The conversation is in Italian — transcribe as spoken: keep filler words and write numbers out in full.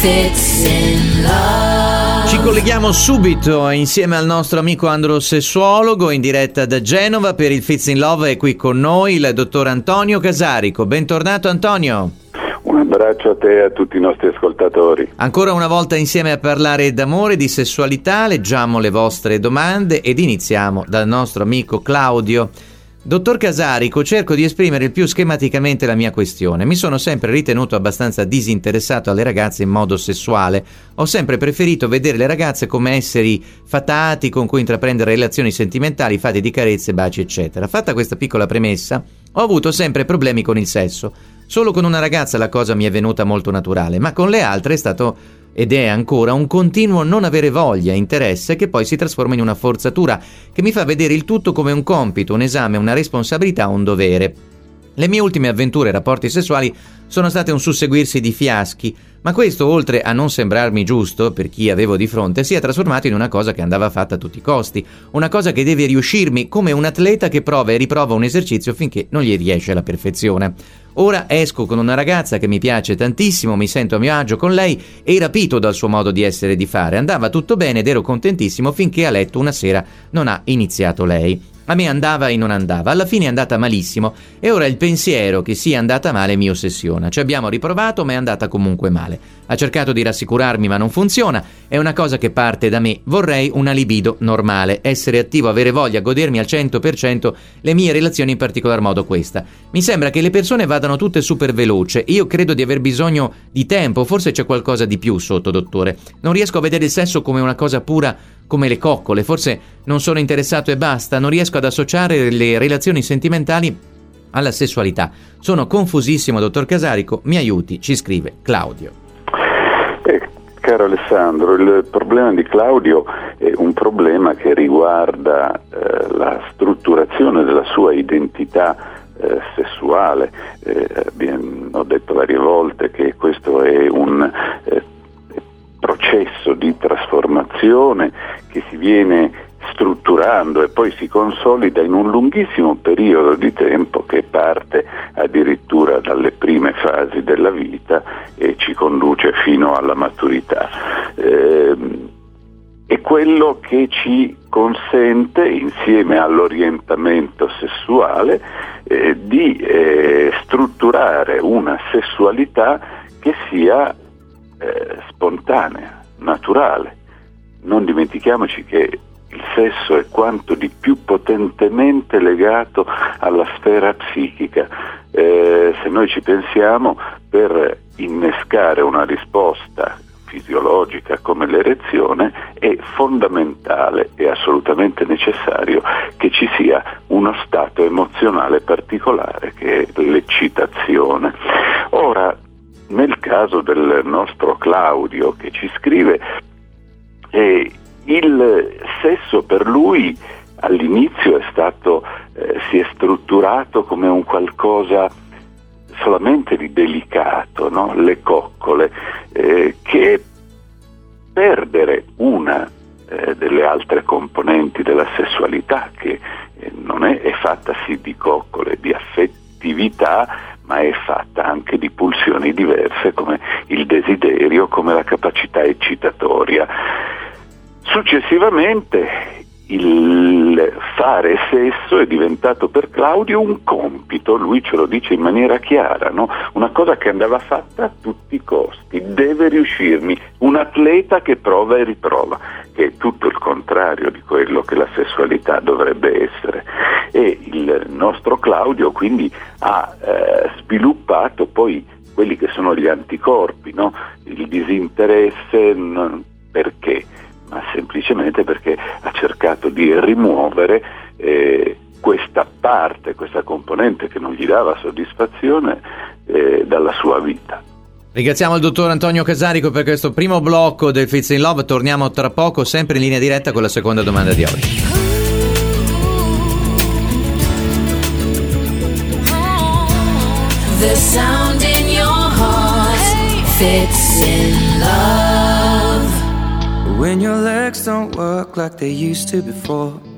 Fits in Love. Ci colleghiamo subito insieme al nostro amico androsessuologo in diretta da Genova per il Fits in Love. È qui con noi il dottor Antonio Casarico. Bentornato Antonio. Un abbraccio a te e a tutti i nostri ascoltatori. Ancora una volta insieme a parlare d'amore, di sessualità. Leggiamo le vostre domande ed iniziamo dal nostro amico Claudio. Dottor Casarico, cerco di esprimere il più schematicamente la mia questione. Mi sono sempre ritenuto abbastanza disinteressato alle ragazze in modo sessuale. Ho sempre preferito vedere le ragazze come esseri fatati con cui intraprendere relazioni sentimentali, fatti di carezze, baci, eccetera. Fatta questa piccola premessa, ho avuto sempre problemi con il sesso. Solo con una ragazza la cosa mi è venuta molto naturale, ma con le altre è stato ed è ancora un continuo non avere voglia e interesse che poi si trasforma in una forzatura che mi fa vedere il tutto come un compito, un esame, una responsabilità, un dovere. Le mie ultime avventure e rapporti sessuali sono state un susseguirsi di fiaschi, ma questo, oltre a non sembrarmi giusto per chi avevo di fronte, si è trasformato in una cosa che andava fatta a tutti i costi, una cosa che deve riuscirmi come un atleta che prova e riprova un esercizio finché non gli riesce alla perfezione. Ora esco con una ragazza che mi piace tantissimo, mi sento a mio agio con lei e rapito dal suo modo di essere e di fare. Andava tutto bene ed ero contentissimo finché a letto una sera non ha iniziato lei. A me andava e non andava, alla fine è andata malissimo e ora il pensiero che sia andata male mi ossessiona. Ci abbiamo riprovato ma è andata comunque male. Ha cercato di rassicurarmi ma non funziona, è una cosa che parte da me. Vorrei una libido normale, essere attivo, avere voglia, godermi al cento per cento le mie relazioni, in particolar modo questa. Mi sembra che le persone vadano tutte super veloce, io credo di aver bisogno di tempo, forse c'è qualcosa di più sotto, dottore. Non riesco a vedere il sesso come una cosa pura come le coccole, forse non sono interessato e basta, non riesco ad associare le relazioni sentimentali alla sessualità. Sono confusissimo, dottor Casarico, mi aiuti, ci scrive Claudio. Eh, caro Alessandro, il problema di Claudio è un problema che riguarda eh, la strutturazione della sua identità eh, sessuale. Eh, abbiamo, ho detto varie volte che questo è un eh, processo di trasformazione che si viene strutturando e poi si consolida in un lunghissimo periodo di tempo che parte addirittura dalle prime fasi della vita e ci conduce fino alla maturità. Eh, è quello che ci consente, insieme all'orientamento sessuale, eh, di eh, strutturare una sessualità che sia Eh, spontanea, naturale. Non dimentichiamoci che il sesso è quanto di più potentemente legato alla sfera psichica. Eh, se noi ci pensiamo, per innescare una risposta fisiologica come l'erezione è fondamentale e assolutamente necessario che ci sia uno stato emozionale particolare che è l'eccitazione. Ora, nel caso del nostro Claudio che ci scrive, eh, il sesso per lui all'inizio è stato, eh, si è strutturato come un qualcosa solamente di delicato, no? Le coccole, eh, che perdere una eh, delle altre componenti della sessualità, che eh, non è, è fatta sì di coccole, di affettività, ma è fatta anche di pulsioni diverse come il desiderio, come la capacità eccitatoria. Successivamente il fare sesso è diventato per Claudio un compito, lui ce lo dice in maniera chiara, no? Una cosa che andava fatta a tutti i costi, deve riuscirmi, un atleta che prova e riprova, che è tutto il contrario di quello che la sessualità dovrebbe essere. E il nostro Claudio quindi ha eh, sviluppato poi quelli che sono gli anticorpi, no? Il disinteresse, non, perché? Ma semplicemente perché ha cercato di rimuovere eh, questa parte, questa componente che non gli dava soddisfazione eh, dalla sua vita. Ringraziamo il dottor Antonio Casarico per questo primo blocco del Fits in Love. Torniamo tra poco, sempre in linea diretta con la seconda domanda di oggi. The sound in your heart fits in love. When your legs don't work like they used to before,